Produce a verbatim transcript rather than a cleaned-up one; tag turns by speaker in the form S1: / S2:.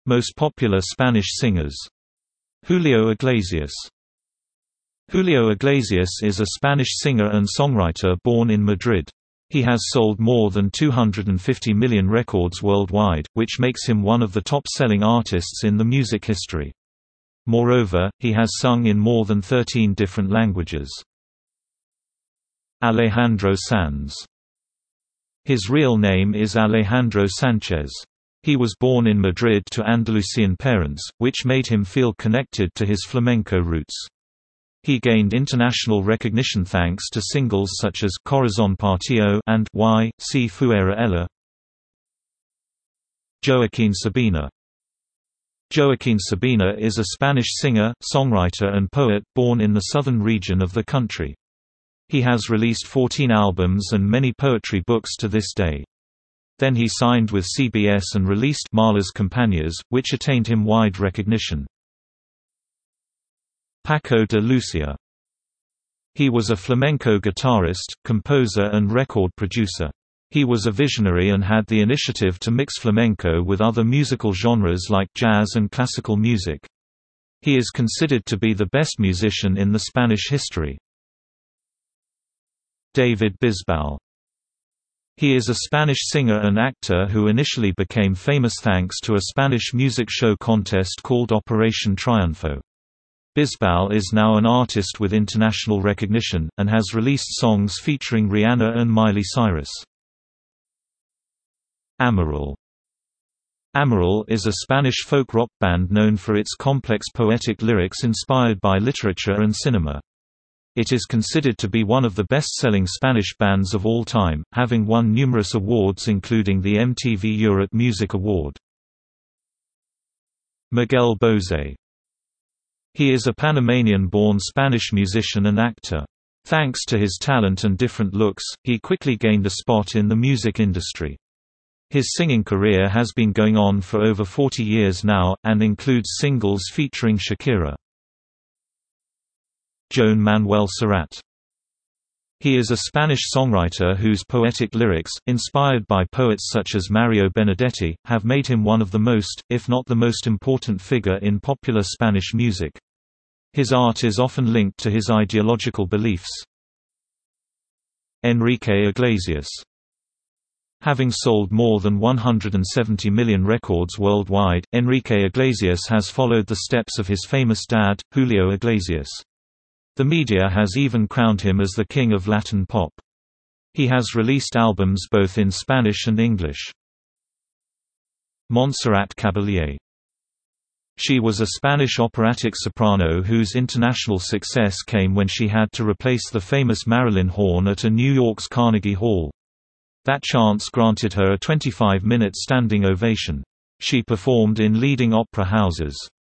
S1: Most popular Spanish singers. Julio Iglesias. Julio Iglesias is a Spanish singer and songwriter born in Madrid. He has sold more than two hundred fifty million records worldwide, which makes him one of the top-selling artists in the music history. Moreover, he has sung in more than thirteen different languages. Alejandro Sanz. His real name is Alejandro Sanchez. He was born in Madrid to Andalusian parents, which made him feel connected to his flamenco roots. He gained international recognition thanks to singles such as Corazón Partido and Y, Si Fuera Ella. Joaquín Sabina. Joaquín Sabina is a Spanish singer, songwriter and poet born in the southern region of the country. He has released fourteen albums and many poetry books to this day. Then he signed with C B S and released Malas Compañías, which attained him wide recognition. Paco de Lucia. He was a flamenco guitarist, composer and record producer. He was a visionary and had the initiative to mix flamenco with other musical genres like jazz and classical music. He is considered to be the best musician in the Spanish history. David Bisbal. He is a Spanish singer and actor who initially became famous thanks to a Spanish music show contest called Operación Triunfo. Bisbal is now an artist with international recognition, and has released songs featuring Rihanna and Miley Cyrus. Amaral. Amaral is a Spanish folk rock band known for its complex poetic lyrics inspired by literature and cinema. It is considered to be one of the best-selling Spanish bands of all time, having won numerous awards including the M T V Europe Music Award. Miguel Bosé. He is a Panamanian-born Spanish musician and actor. Thanks to his talent and different looks, he quickly gained a spot in the music industry. His singing career has been going on for over forty years now, and includes singles featuring Shakira. Joan Manuel Serrat. He is a Spanish songwriter whose poetic lyrics, inspired by poets such as Mario Benedetti, have made him one of the most, if not the most important figure in popular Spanish music. His art is often linked to his ideological beliefs. Enrique Iglesias. Having sold more than one hundred seventy million records worldwide, Enrique Iglesias has followed the steps of his famous dad, Julio Iglesias. The media has even crowned him as the king of Latin pop. He has released albums both in Spanish and English. Montserrat Caballé. She was a Spanish operatic soprano whose international success came when she had to replace the famous Marilyn horn at a New York's Carnegie Hall. That chance granted her a twenty-five minute standing ovation. She performed in leading opera houses.